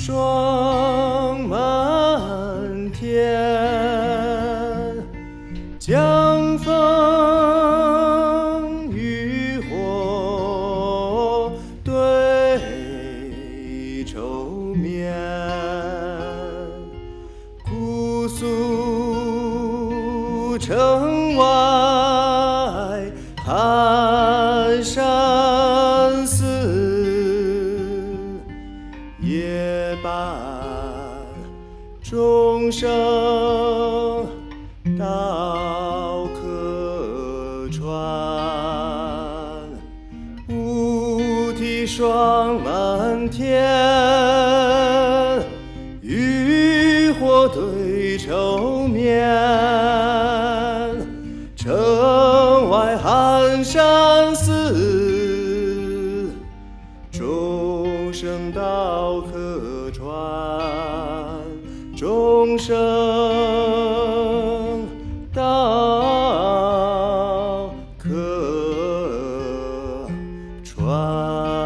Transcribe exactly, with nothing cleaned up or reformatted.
霜满天，江枫渔火对愁眠，姑苏城外寒山寺，夜半钟声到客船，乌啼霜满天，渔火对愁眠，城外寒山寺，钟声到客船，钟声到客船。